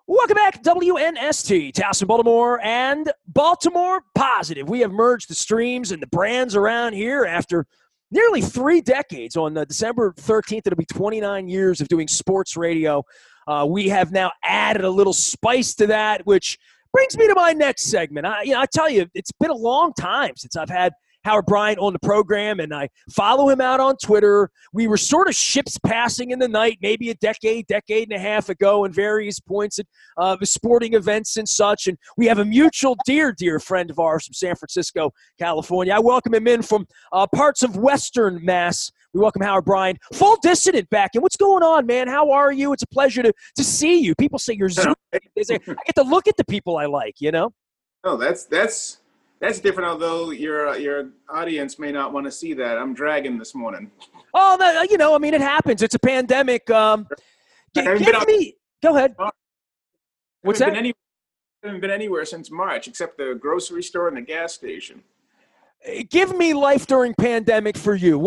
Welcome back, WNST, Towson, Baltimore, and Baltimore Positive. We have merged the streams and the brands around here after nearly 3 decades. On December 13th, it'll be 29 years of doing sports radio. We have now added a little spice to that, which brings me to my next segment. I tell you, it's been a long time since I've had Howard Bryant on the program, and I follow him out on Twitter. We were sort of ships passing in the night, maybe a decade and a half ago, in various points at the sporting events and such. And we have a mutual dear friend of ours from San Francisco, California. I welcome him in from parts of Western Mass. We welcome Howard Bryant, full dissident back. And what's going on, man? How are you? It's a pleasure to see you. People say you're Zoom. They say, I get to look at the people I like, you know? Oh, that's different, although your audience may not want to see that. I'm dragging this morning. Oh, no, it happens. It's a pandemic. Go ahead. What's that? I haven't been anywhere since March, except the grocery store and the gas station. Give me life during pandemic for you.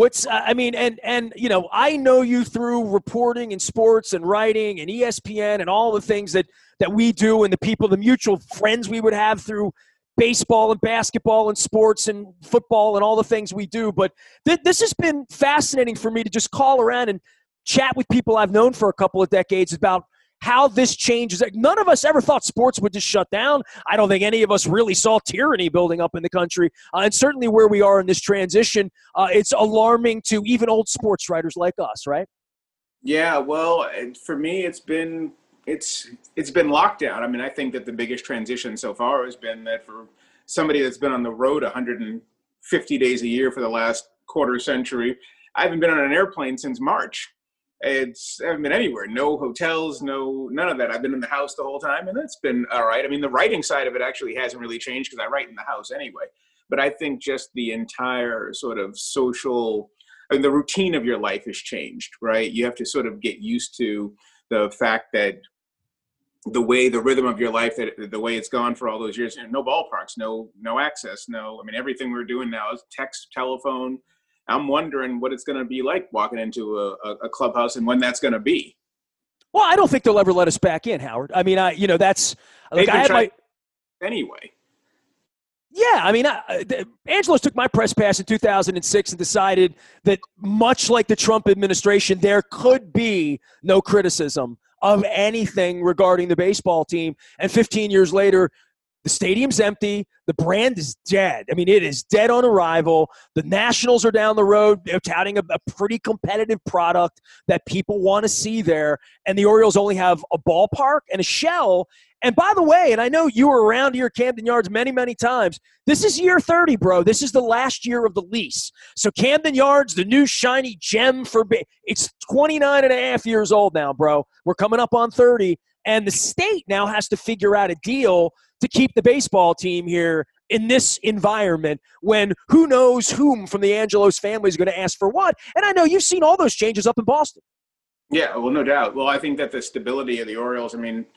I know you through reporting and sports and writing and ESPN and all the things that we do, and the mutual friends we would have through baseball and basketball and sports and football and all the things we do. But this has been fascinating for me to just call around and chat with people I've known for a couple of decades about how this changes. None of us ever thought sports would just shut down. I don't think any of us really saw tyranny building up in the country. And certainly where we are in this transition, it's alarming to even old sports writers like us, right? Yeah, well, for me, it's been lockdown. I mean, I think that the biggest transition so far has been that for somebody that's been on the road 150 days a year for the last quarter century, I haven't been on an airplane since March. I haven't been anywhere, no hotels, none of that. I've been in the house the whole time, and that's been all right. I mean, the writing side of it actually hasn't really changed because I write in the house anyway. But I think just the entire sort of the routine of your life has changed, right? You have to sort of get used to the fact that the rhythm of your life, that the way it's gone for all those years, no ballparks, no access, everything we're doing now is text, telephone. I'm wondering what it's going to be like walking into a clubhouse and when that's going to be. Well, I don't think they'll ever let us back in, Howard. I mean, anyway. Yeah, Angelos took my press pass in 2006 and decided that much like the Trump administration, there could be no criticism of anything regarding the baseball team. And 15 years later, the stadium's empty. The brand is dead. I mean, it is dead on arrival. The Nationals are down the road. They're touting a pretty competitive product that people want to see there. And the Orioles only have a ballpark and a shell. And by the way, and I know you were around here at Camden Yards many, many times, this is year 30, bro. This is the last year of the lease. So Camden Yards, the new shiny gem it's 29 and a half years old now, bro. We're coming up on 30. And the state now has to figure out a deal to keep the baseball team here in this environment when who knows whom from the Angelos family is going to ask for what. And I know you've seen all those changes up in Boston. Yeah, well, no doubt. Well, I think that the stability of the Orioles,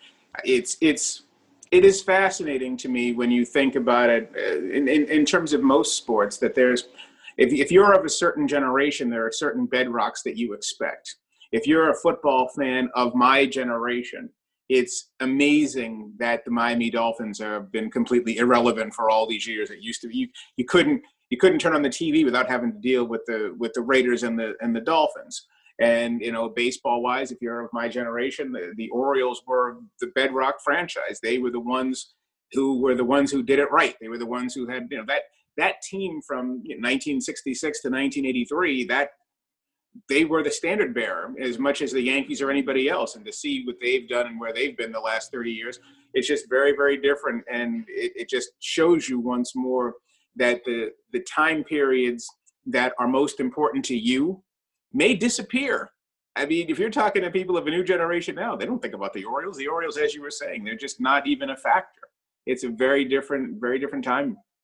it is fascinating to me when you think about it in terms of most sports, that if you're of a certain generation, there are certain bedrocks that you expect. If you're a football fan of my generation, it's amazing that the Miami Dolphins have been completely irrelevant for all these years. It used to be you couldn't turn on the TV without having to deal with the Raiders and the Dolphins. And baseball wise, if you're of my generation, the Orioles were the bedrock franchise. They were the ones who did it right. They were the ones who had that team from 1966 to 1983. They were the standard bearer as much as the Yankees or anybody else. And to see what they've done and where they've been the last 30 years, it's just very, very different. And it just shows you once more that the time periods that are most important to you may disappear. I mean, if you're talking to people of a new generation now, they don't think about the Orioles. The Orioles, as you were saying, they're just not even a factor. It's a very different time.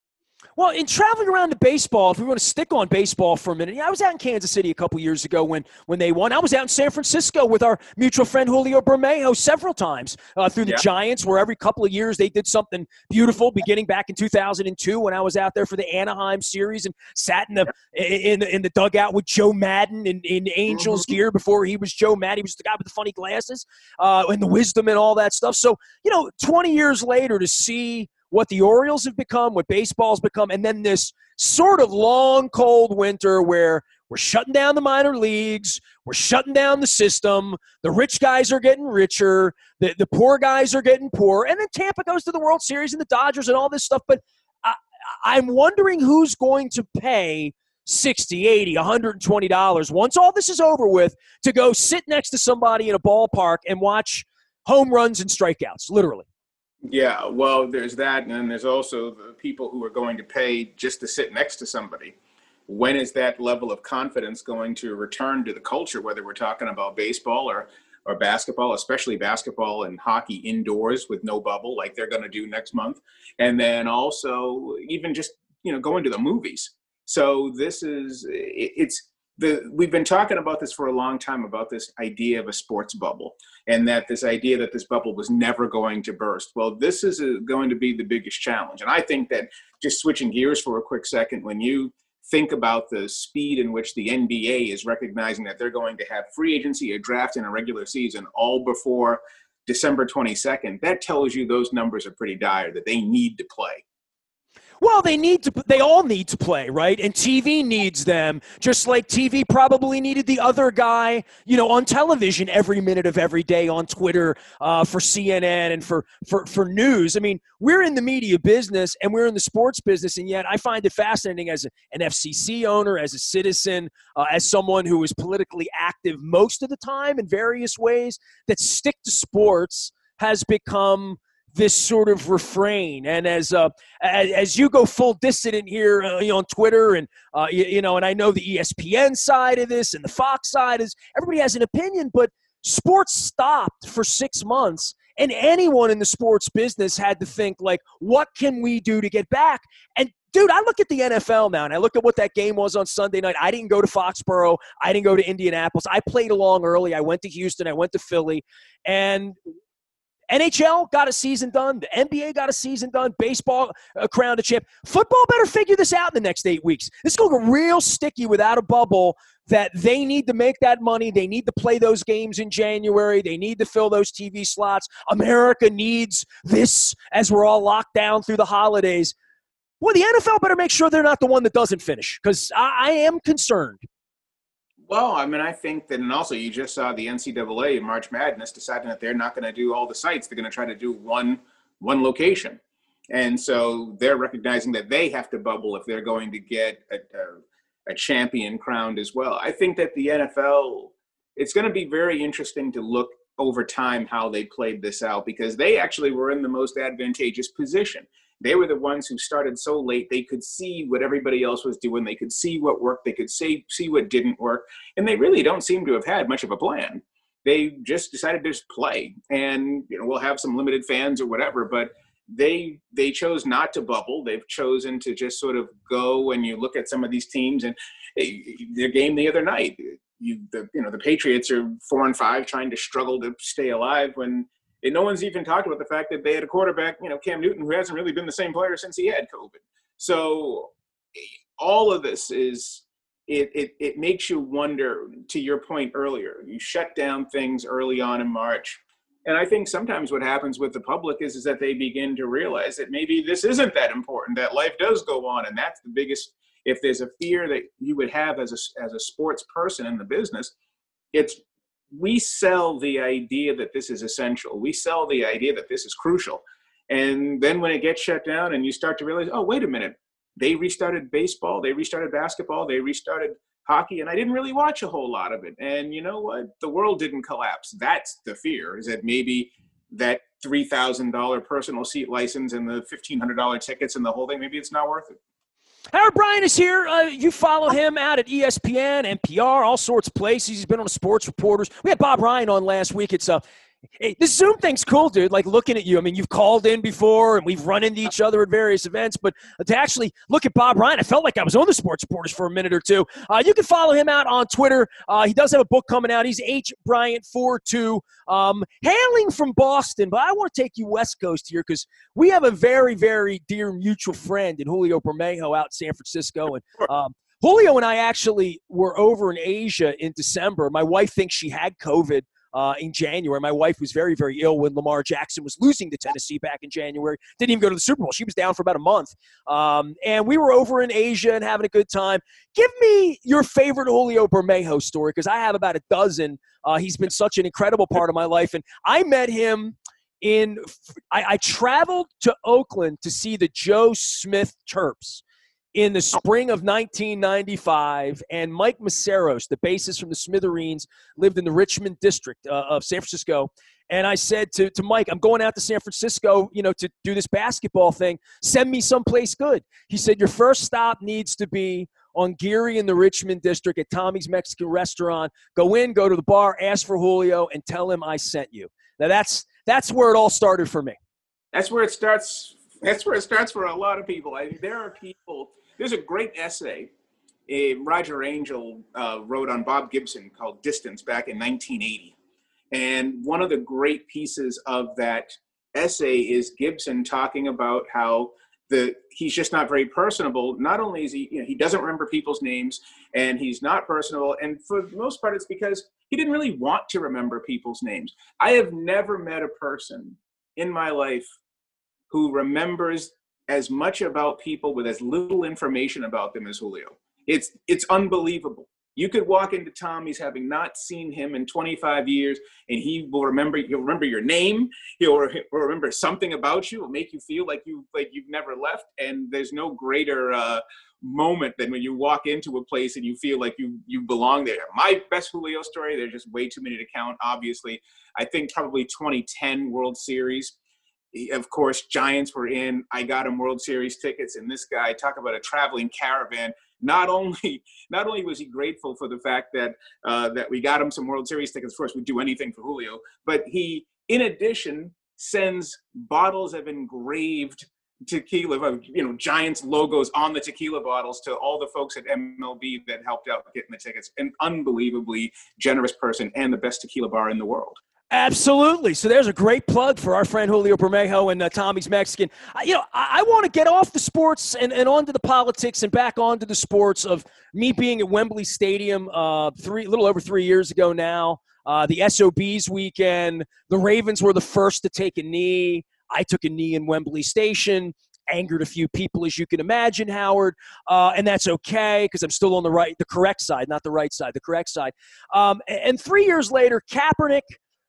Well, in traveling around to baseball, if we want to stick on baseball for a minute, I was out in Kansas City a couple years ago when they won. I was out in San Francisco with our mutual friend Julio Bermejo several times through the Giants, where every couple of years they did something beautiful, beginning back in 2002 when I was out there for the Anaheim series and sat in the dugout with Joe Madden in Angels gear before he was Joe Madden. He was the guy with the funny glasses and the wisdom and all that stuff. So, 20 years later to see what the Orioles have become, what baseball's become, and then this sort of long, cold winter where we're shutting down the minor leagues, we're shutting down the system, the rich guys are getting richer, the poor guys are getting poorer, and then Tampa goes to the World Series and the Dodgers and all this stuff. But I'm wondering who's going to pay $60, $80, $120 once all this is over with to go sit next to somebody in a ballpark and watch home runs and strikeouts, literally. Yeah, well, there's that, and then there's also the people who are going to pay just to sit next to somebody. When is that level of confidence going to return to the culture, whether we're talking about baseball or basketball, especially basketball and hockey indoors with no bubble like they're going to do next month, and then also even just, going to the movies. So we've been talking about this for a long time, about this idea of a sports bubble, and that this idea that this bubble was never going to burst. Well, this is going to be the biggest challenge. And I think that, just switching gears for a quick second, when you think about the speed in which the NBA is recognizing that they're going to have free agency, a draft, and a regular season all before December 22nd, that tells you those numbers are pretty dire, that they need to play. Well, they all need to play, right? And TV needs them, just like TV probably needed the other guy, on television every minute of every day on Twitter for CNN and for news. I mean, we're in the media business and we're in the sports business, and yet I find it fascinating as an FCC owner, as a citizen, as someone who is politically active most of the time in various ways, that stick to sports has become this sort of refrain. And as you go full dissident here, on Twitter, and and I know the ESPN side of this and the Fox side is, everybody has an opinion, but sports stopped for 6 months, and anyone in the sports business had to think, like, what can we do to get back? And dude, I look at the NFL now, and I look at what that game was on Sunday night. I didn't go to Foxborough. I didn't go to Indianapolis. I played along early. I went to Houston. I went to Philly, and NHL got a season done. The NBA got a season done. Baseball crowned a champ. Football better figure this out in the next 8 weeks. This is going to get real sticky without a bubble, that they need to make that money. They need to play those games in January. They need to fill those TV slots. America needs this as we're all locked down through the holidays. Well, the NFL better make sure they're not the one that doesn't finish, because I am concerned. Well, I mean, I think that, and also you just saw the NCAA in March Madness deciding that they're not going to do all the sites. They're going to try to do one location. And so they're recognizing that they have to bubble if they're going to get a champion crowned as well. I think that the NFL, it's going to be very interesting to look over time how they played this out, because they actually were in the most advantageous position. They were the ones who started so late. They could see what everybody else was doing. They could see what worked. They could see what didn't work. And they really don't seem to have had much of a plan. They just decided to just play. And, we'll have some limited fans or whatever, but they chose not to bubble. They've chosen to just sort of go, and you look at some of these teams and their game the other night. The Patriots are 4-5 trying to struggle to stay alive when no one's even talked about the fact that they had a quarterback, Cam Newton, who hasn't really been the same player since he had COVID. So all of this it makes you wonder, to your point earlier, you shut down things early on in March. And I think sometimes what happens with the public is that they begin to realize that maybe this isn't that important, that life does go on. And that's the biggest, if there's a fear that you would have as a sports person in the business, we sell the idea that this is essential. We sell the idea that this is crucial. And then when it gets shut down and you start to realize, oh, wait a minute, they restarted baseball, they restarted basketball, they restarted hockey, and I didn't really watch a whole lot of it. And you know what? The world didn't collapse. That's the fear, is that maybe that $3,000 personal seat license and the $1,500 tickets and the whole thing, maybe it's not worth it. Howard Bryant is here. You follow him out at ESPN, NPR, all sorts of places. He's been on the Sports Reporters. We had Bob Ryan on last week. It's Hey, this Zoom thing's cool, dude. Like looking at you. I mean, you've called in before and we've run into each other at various events, but to actually look at Bob Ryan, I felt like I was on the Sports Reporters for a minute or two. You can follow him out on Twitter. He does have a book coming out. He's H Bryant 42, hailing from Boston, but I want to take you West Coast here because we have a very, very dear mutual friend in Julio Bermejo out in San Francisco. And Julio and I actually were over in Asia in December. My wife thinks she had COVID. In January. My wife was very, very ill when Lamar Jackson was losing to Tennessee back in January. Didn't even go to the Super Bowl. She was down for about a month. And we were over in Asia and having a good time. Give me your favorite Julio Bermejo story because I have about a dozen. He's been such an incredible part of my life. And I met him I traveled to Oakland to see the Joe Smith Terps in the spring of 1995, and Mike Maceros, the bassist from the Smithereens, lived in the Richmond district of San Francisco. And I said to Mike, I'm going out to San Francisco, to do this basketball thing. Send me someplace good. He said, your first stop needs to be on Geary in the Richmond district at Tommy's Mexican Restaurant. Go to the bar, ask for Julio, and tell him I sent you. Now, that's where it all started for me. That's where it starts. That's where it starts for a lot of people. There are people. There's a great essay Roger Angell wrote on Bob Gibson called Distance back in 1980. And one of the great pieces of that essay is Gibson talking about how he's just not very personable. Not only is he doesn't remember people's names and he's not personable. And for the most part, it's because he didn't really want to remember people's names. I have never met a person in my life who remembers as much about people with as little information about them as Julio. It's unbelievable. You could walk into Tommy's having not seen him in 25 years, and he'll remember your name. He'll remember something about you. It'll make you feel like you've never left. And there's no greater moment than when you walk into a place and you feel like you belong there. My best Julio story, there's just way too many to count, obviously. I think probably 2010 World Series. Of course, Giants were in. I got him World Series tickets, and this guy, talk about a traveling caravan. Not only was he grateful for the fact that we got him some World Series tickets, of course, we'd do anything for Julio, but he, in addition, sends bottles of engraved tequila, Giants logos on the tequila bottles to all the folks at MLB that helped out getting the tickets. An unbelievably generous person and the best tequila bar in the world. Absolutely. So there's a great plug for our friend Julio Bermejo and Tommy's Mexican. I want to get off the sports and onto the politics and back onto the sports of me being at Wembley Stadium a little over 3 years ago now. The SOBs weekend, the Ravens were the first to take a knee. I took a knee in Wembley Station. Angered a few people, as you can imagine, Howard, and that's okay because I'm still on the correct side, not the right side, the correct side. And 3 years later, Kaepernick,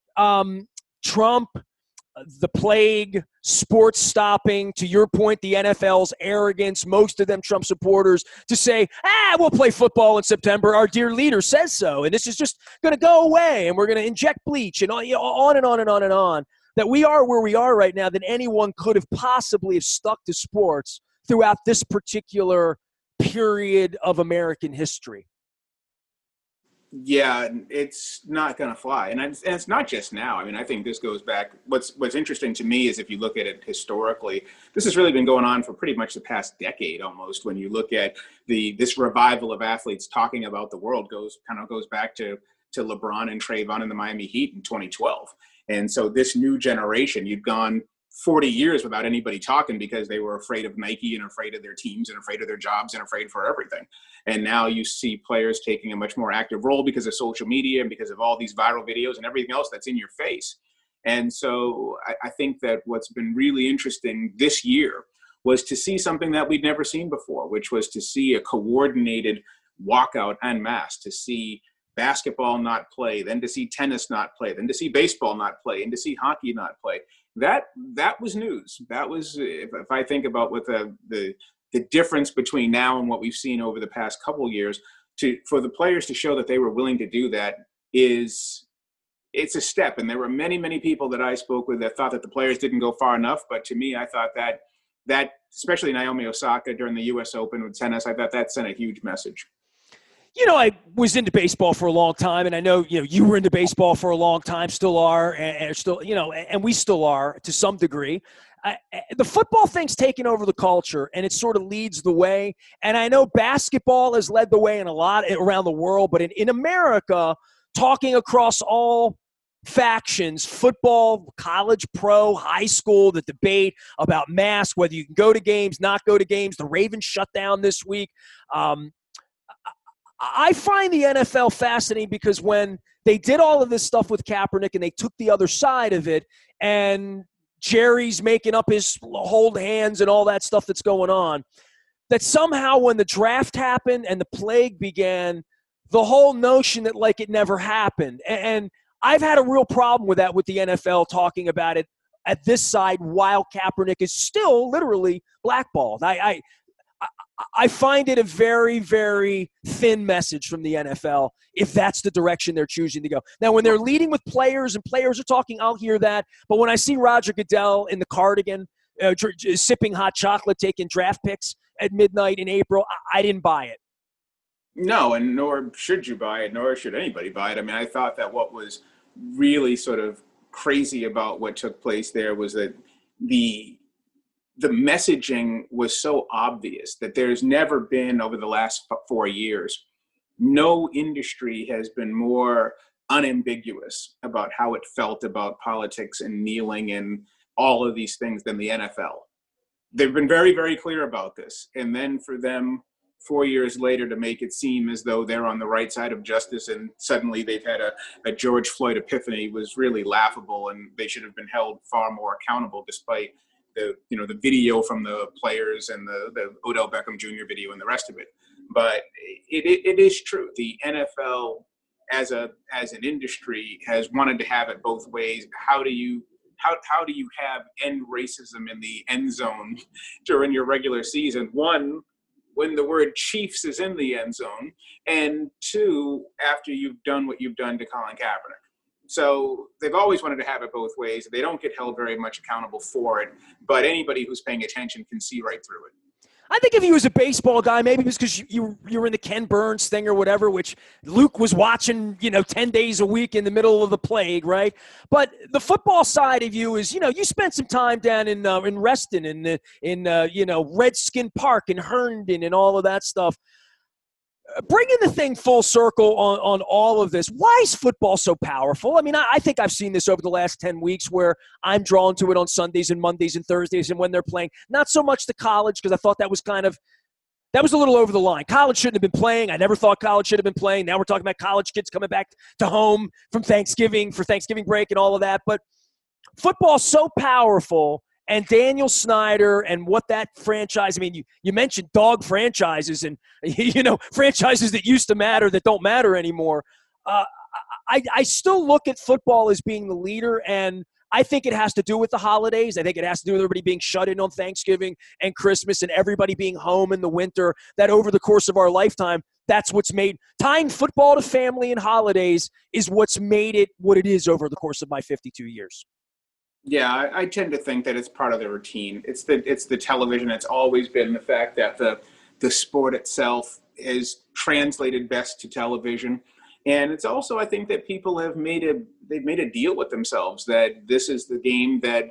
Trump, the plague, sports stopping, to your point, the NFL's arrogance, most of them Trump supporters, to say, we'll play football in September. Our dear leader says so, and this is just going to go away, and we're going to inject bleach, and on and on and on and on. That we are where we are right now than anyone could have possibly have stuck to sports throughout this particular period of American history. Yeah, it's not going to fly. And it's not just now. I mean, I think this goes back. What's interesting to me is if you look at it historically, this has really been going on for pretty much the past decade almost. When you look at this revival of athletes talking about the world goes back to LeBron and Trayvon and the Miami Heat in 2012. And so this new generation, you'd gone 40 years without anybody talking because they were afraid of Nike and afraid of their teams and afraid of their jobs and afraid for everything. And now you see players taking a much more active role because of social media and because of all these viral videos and everything else that's in your face. And so I think that what's been really interesting this year was to see something that we'd never seen before, which was to see a coordinated walkout en masse, to see basketball not play, then to see tennis not play, then to see baseball not play, and to see hockey not play. That was news. That was, if I think about what the difference between now and what we've seen over the past couple of years, for the players to show that they were willing to do that it's a step. And there were many, many people that I spoke with that thought that the players didn't go far enough. But to me, I thought that especially Naomi Osaka during the U.S. Open with tennis, I thought that sent a huge message. I was into baseball for a long time, and I know, you were into baseball for a long time, still are, and still, and we still are to some degree. The football thing's taken over the culture, and it sort of leads the way. And I know basketball has led the way in a lot around the world, but in America, talking across all factions, football, college, pro, high school, the debate about masks, whether you can go to games, not go to games, the Ravens shut down this week. I find the NFL fascinating because when they did all of this stuff with Kaepernick and they took the other side of it, and Jerry's making up his hold hands and all that stuff that's going on, that somehow when the draft happened and the plague began, the whole notion that like it never happened. And I've had a real problem with that with the NFL talking about it at this side while Kaepernick is still literally blackballed. I find it a very, very thin message from the NFL if that's the direction they're choosing to go. Now, when they're leading with players and players are talking, I'll hear that. But when I see Roger Goodell in the cardigan, sipping hot chocolate, taking draft picks at midnight in April, I didn't buy it. No, and nor should you buy it, nor should anybody buy it. I mean, I thought that what was really sort of crazy about what took place there was that the messaging was so obvious that there's never been, over the last 4 years, no industry has been more unambiguous about how it felt about politics and kneeling and all of these things than the NFL. They've been very, very clear about this. And then for them 4 years later to make it seem as though they're on the right side of justice and suddenly they've had a George Floyd epiphany was really laughable, and they should have been held far more accountable despite the video from the players and the Odell Beckham Jr. video and the rest of it. But it is true. The NFL as an industry has wanted to have it both ways. How do you have end racism in the end zone during your regular season? One, when the word Chiefs is in the end zone, and two, after you've done what you've done to Colin Kaepernick. So they've always wanted to have it both ways. They don't get held very much accountable for it, but anybody who's paying attention can see right through it. I think if he was a baseball guy, maybe because you were in the Ken Burns thing or whatever, which Luke was watching, 10 days a week in the middle of the plague, right? But the football side of you is, you spent some time down in Reston, in Redskin Park and Herndon and all of that stuff. Bringing the thing full circle on all of this, why is football so powerful? I mean, I think I've seen this over the last 10 weeks where I'm drawn to it on Sundays and Mondays and Thursdays and when they're playing. Not so much the college, because I thought that was a little over the line. College shouldn't have been playing. I never thought college should have been playing. Now we're talking about college kids coming back to home from Thanksgiving for Thanksgiving break and all of that. But football's so powerful. And Daniel Snyder and what that franchise, I mean, you mentioned dog franchises and, franchises that used to matter that don't matter anymore. I still look at football as being the leader, and I think it has to do with the holidays. I think it has to do with everybody being shut in on Thanksgiving and Christmas and everybody being home in the winter, that over the course of our lifetime, that's what's made tying football to family and holidays is what's made it what it is over the course of my 52 years. Yeah, I tend to think that it's part of the routine. It's the television. It's always been the fact that the sport itself is translated best to television. And it's also, I think, that people have made a deal with themselves that this is the game that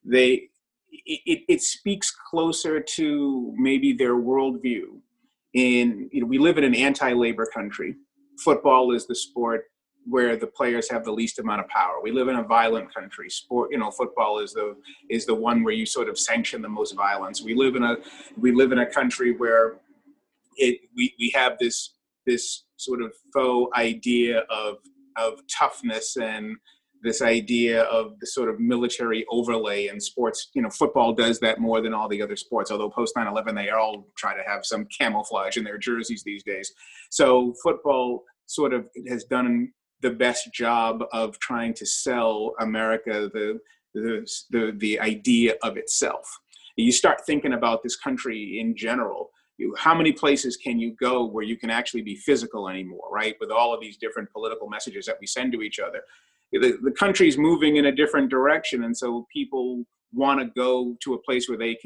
it speaks closer to maybe their worldview. We live in an anti-labor country. Football is the sport where the players have the least amount of power. We live in a violent country. Football is the one where you sort of sanction the most violence. We live in a country where we have this sort of faux idea of toughness and this idea of the sort of military overlay in sports. Football does that more than all the other sports, although post 9/11, they all try to have some camouflage in their jerseys these days. So football sort of has done the best job of trying to sell America the idea of itself. You start thinking about this country in general. How many places can you go where you can actually be physical anymore, right? With all of these different political messages that we send to each other. The country's moving in a different direction, and so people want to go to a place where they can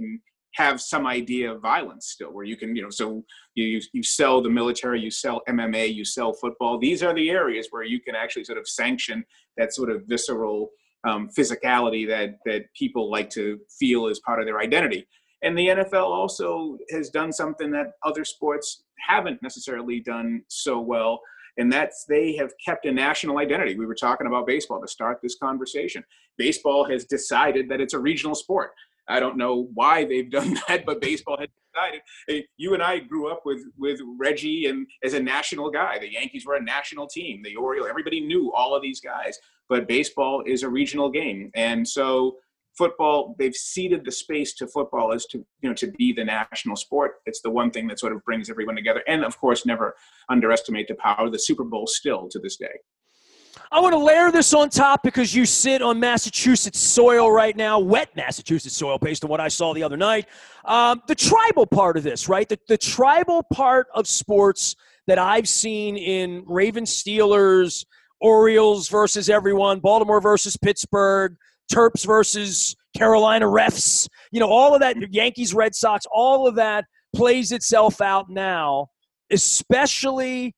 have some idea of violence still, where you can, so you sell the military, you sell MMA, you sell football. These are the areas where you can actually sort of sanction that sort of visceral physicality that people like to feel as part of their identity. And the NFL also has done something that other sports haven't necessarily done so well, and that's they have kept a national identity. We were talking about baseball to start this conversation. Baseball has decided that it's a regional sport. I don't know why they've done that, but baseball has decided. Hey, you and I grew up with Reggie and as a national guy. The Yankees were a national team. The Orioles, everybody knew all of these guys. But baseball is a regional game, and so football, they've ceded the space to football as to be the national sport. It's the one thing that sort of brings everyone together, and of course, never underestimate the power of the Super Bowl still to this day. I want to layer this on top because you sit on Massachusetts soil right now, wet Massachusetts soil based on what I saw the other night. The tribal part of this, right? The tribal part of sports that I've seen in Ravens, Steelers, Orioles versus everyone, Baltimore versus Pittsburgh, Terps versus Carolina refs, all of that, Yankees, Red Sox, all of that plays itself out now, especially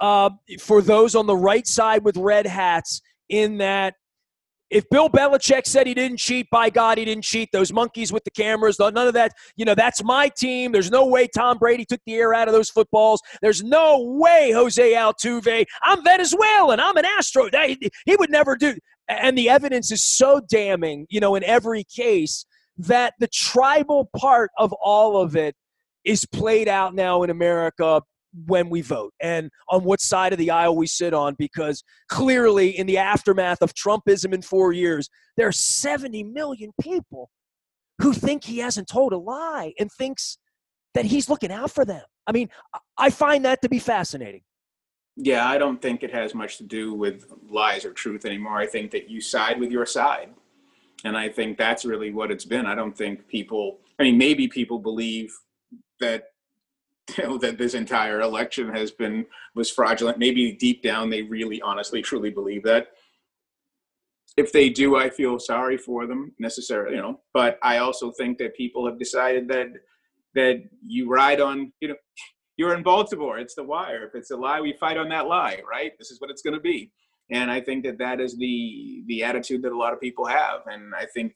for those on the right side with red hats, in that if Bill Belichick said he didn't cheat, by God, he didn't cheat. Those monkeys with the cameras, none of that. That's my team. There's no way Tom Brady took the air out of those footballs. There's no way Jose Altuve. I'm Venezuelan. I'm an Astro. He would never do. And the evidence is so damning, in every case, that the tribal part of all of it is played out now in America when we vote and on what side of the aisle we sit on, because clearly in the aftermath of Trumpism in 4 years, there are 70 million people who think he hasn't told a lie and thinks that he's looking out for them. I mean, I find that to be fascinating. Yeah, I don't think it has much to do with lies or truth anymore. I think that you side with your side. And I think that's really what it's been. I don't think maybe people believe that that this entire election was fraudulent. Maybe deep down they really honestly truly believe that. If they do, I feel sorry for them necessarily, but I also think that people have decided that you ride on, you're in Baltimore, it's the wire. If it's a lie, we fight on that lie, right? This is what it's going to be. And I think that is the attitude that a lot of people have. And I think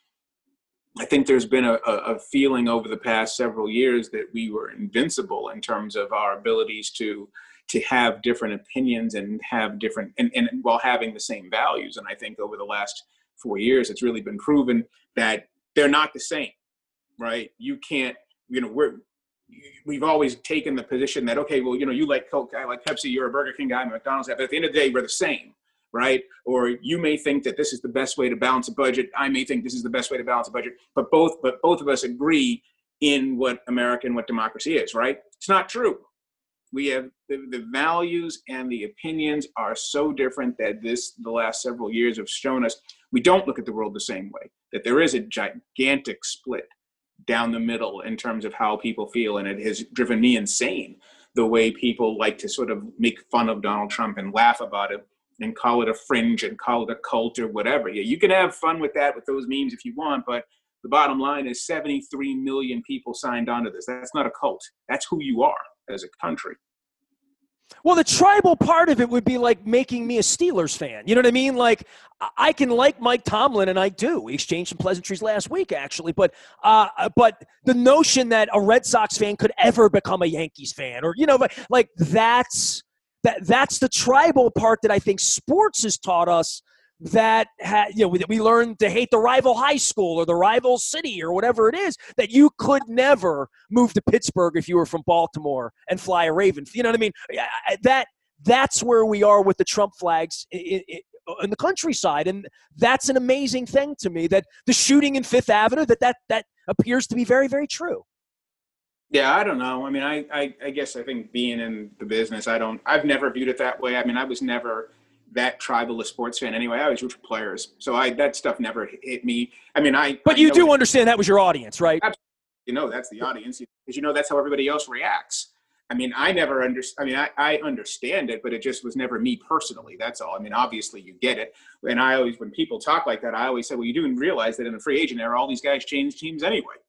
there's been a feeling over the past several years that we were invincible in terms of our abilities to have different opinions and have different, and while having the same values. And I think over the last 4 years, it's really been proven that they're not the same, right? You can't, we've always taken the position that, okay, well, you like Coke, I like Pepsi, you're a Burger King guy, I'm a McDonald's guy, but at the end of the day, we're the same. Right? Or you may think that this is the best way to balance a budget. I may think this is the best way to balance a budget, but both of us agree in what America and what democracy is, right? It's not true. We have the values and the opinions are so different that the last several years have shown us we don't look at the world the same way, that there is a gigantic split down the middle in terms of how people feel. And it has driven me insane, the way people like to sort of make fun of Donald Trump and laugh about it and call it a fringe and call it a cult or whatever. Yeah, you can have fun with that, with those memes if you want, but the bottom line is 73 million people signed on to this. That's not a cult. That's who you are as a country. Well, the tribal part of it would be like making me a Steelers fan. You know what I mean? Like, I can like Mike Tomlin, and I do. We exchanged some pleasantries last week, actually. But the notion that a Red Sox fan could ever become a Yankees fan, or, like that's the tribal part that I think sports has taught us, that we learned to hate the rival high school or the rival city or whatever it is, that you could never move to Pittsburgh if you were from Baltimore and fly a Raven. You know what I mean? That's where we are with the Trump flags in the countryside. And that's an amazing thing to me, that the shooting in Fifth Avenue, that appears to be very, very true. Yeah, I don't know. I mean, I guess I think being in the business, I've never viewed it that way. I mean, I was never that tribalist sports fan anyway. I always root for players. So that stuff never hit me. I mean, But you do understand that was your audience, right? Absolutely. That's the audience, because that's how everybody else reacts. I mean, I understand it, but it just was never me personally. That's all. I mean, obviously you get it. And when people talk like that, I always say, well, you do realize that in the free agent era, all these guys change teams anyway.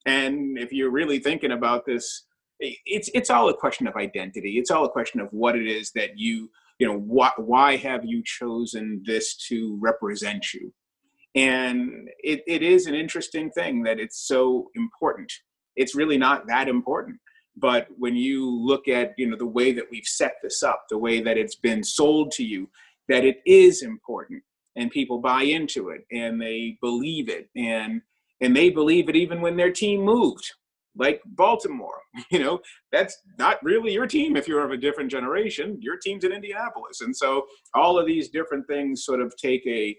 And if you're really thinking about this, it's all a question of identity. It's all a question of what it is that why have you chosen this to represent you? And it is an interesting thing that it's so important. It's really not that important. But when you look at, the way that we've set this up, the way that it's been sold to you, that it is important, and people buy into it and they believe it, and they believe it even when their team moved, like Baltimore. That's not really your team if you're of a different generation. Your team's in Indianapolis. And so all of these different things sort of take the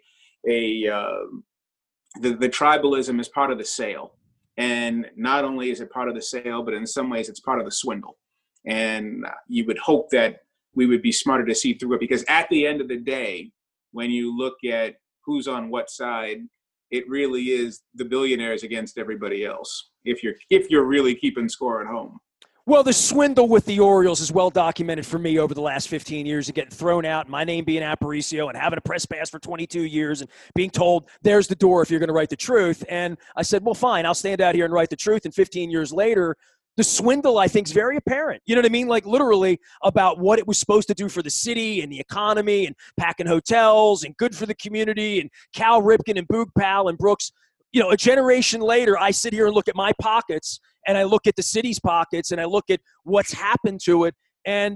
tribalism is part of the sale. And not only is it part of the sale, but in some ways it's part of the swindle. And you would hope that we would be smarter to see through it, because at the end of the day, when you look at who's on what side, it really is the billionaires against everybody else, if you're really keeping score at home. Well, the swindle with the Orioles is well documented for me over the last 15 years of getting thrown out, my name being Aparicio, and having a press pass for 22 years and being told, there's the door if you're going to write the truth. And I said, well, fine, I'll stand out here and write the truth. And 15 years later, the swindle, I think, is very apparent. You know what I mean? Like literally about what it was supposed to do for the city and the economy and packing hotels and good for the community and Cal Ripken and Boog Powell and Brooks. A generation later, I sit here and look at my pockets, and I look at the city's pockets, and I look at what's happened to it, and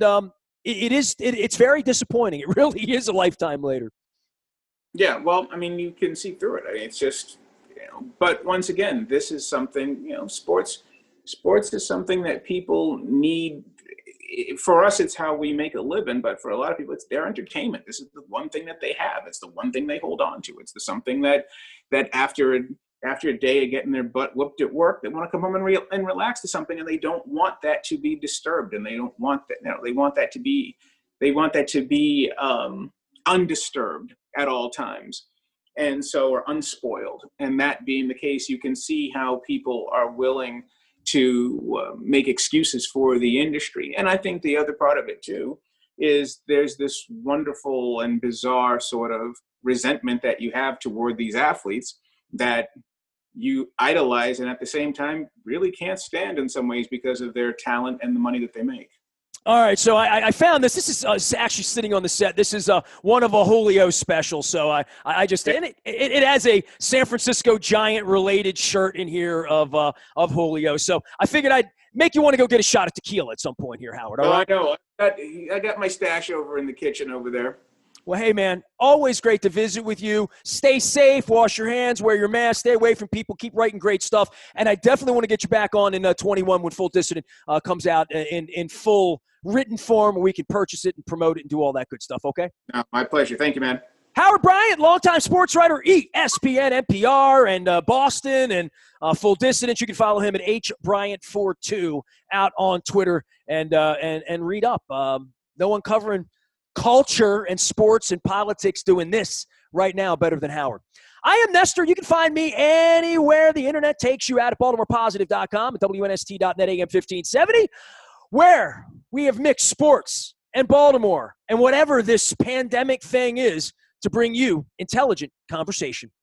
it's very disappointing. It really is a lifetime later. Yeah, well, I mean, you can see through it. I mean, it's just, but once again, this is something, sports is something that people need. For us, it's how we make a living, but for a lot of people, it's their entertainment. This is the one thing that they have. It's the one thing they hold on to. It's the something that after a day of getting their butt whooped at work, they want to come home and relax to something, and they don't want that to be disturbed, and they don't want that. They want that to be undisturbed at all times, and so are unspoiled. And that being the case, you can see how people are willing to make excuses for the industry. And I think the other part of it too is there's this wonderful and bizarre sort of resentment that you have toward these athletes that you idolize and at the same time really can't stand in some ways because of their talent and the money that they make. All right, so I found this. This is actually sitting on the set. This is one of a Julio special. So I just and it has a San Francisco Giant related shirt in here of Julio. So I figured I'd make you want to go get a shot of tequila at some point here, Howard. All right? I know. I got my stash over in the kitchen over there. Well, hey, man, always great to visit with you. Stay safe, wash your hands, wear your mask, stay away from people, keep writing great stuff. And I definitely want to get you back on in 21 when Full Dissident comes out in full written form, where we can purchase it and promote it and do all that good stuff, okay? No, my pleasure. Thank you, man. Howard Bryant, longtime sports writer, ESPN, NPR, and Boston, and Full Dissident. You can follow him at HBryant42 out on Twitter and read up. No one covering culture and sports and politics doing this right now better than Howard. I am Nestor. You can find me anywhere the internet takes you at BaltimorePositive.com, at WNST.net, AM 1570, where we have mixed sports and Baltimore and whatever this pandemic thing is to bring you intelligent conversation.